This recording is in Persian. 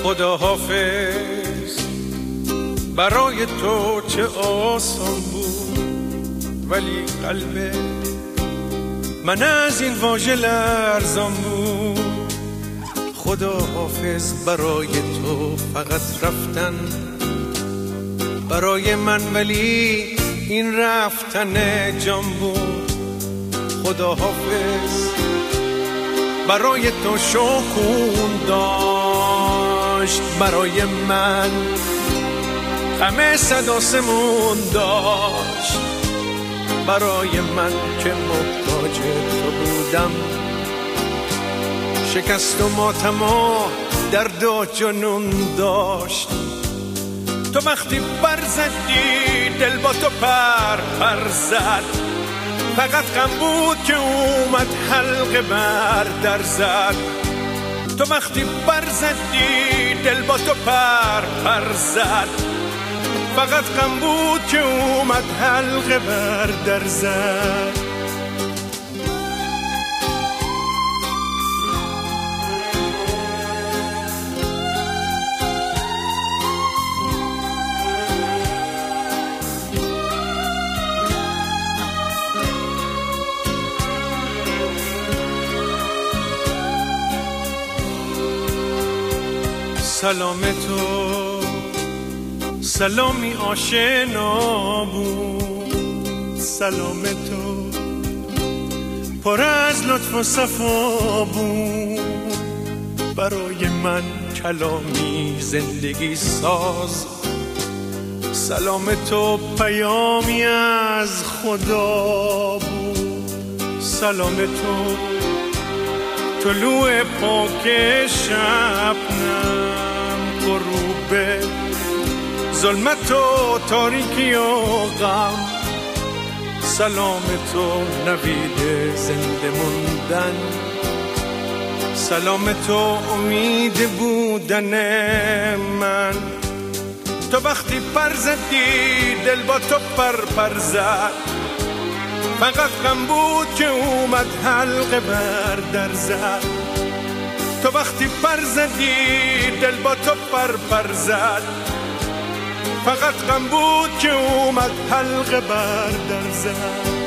خدا حافظ برای تو چه آسان بود، ولی قلب من از این واژه لرزان بود. خدا حافظ برای تو فقط رفتن برای من، ولی این رفتن جان بود. خدا حافظ برای تو شکون داشت، برای من همه صد آسمون داشت. برای من که محتاج تو بودم، شکست و ماتم و درد و جنون داشت. تو وقتی برزدی دل با تو پر زد، فقط غم بود که اومد حلقه بر در زد. تو وقتی برزدی دل با تو پر زد، فقط غم بود که اومد حلقه بر در زد. سلام تو سلامی آشنا بود، سلام تو پر از لطف و صفا بود. برای من کلامی زندگی ساز، سلام تو پیامی از خدا بود. سلام تو طلوع پاک شبنم، غروب ظلمت و تاریکی و غم. سلام تو نوید زنده موندن، سلام تو امید بودن من. تو وقتی پر زدی دل با تو پر زد، فقط غم بود که اومد حلقه بر در زد. تو وقتی پر زدی دل با تو پر زد، فقط غم بود که اومد حلقه بر در زد.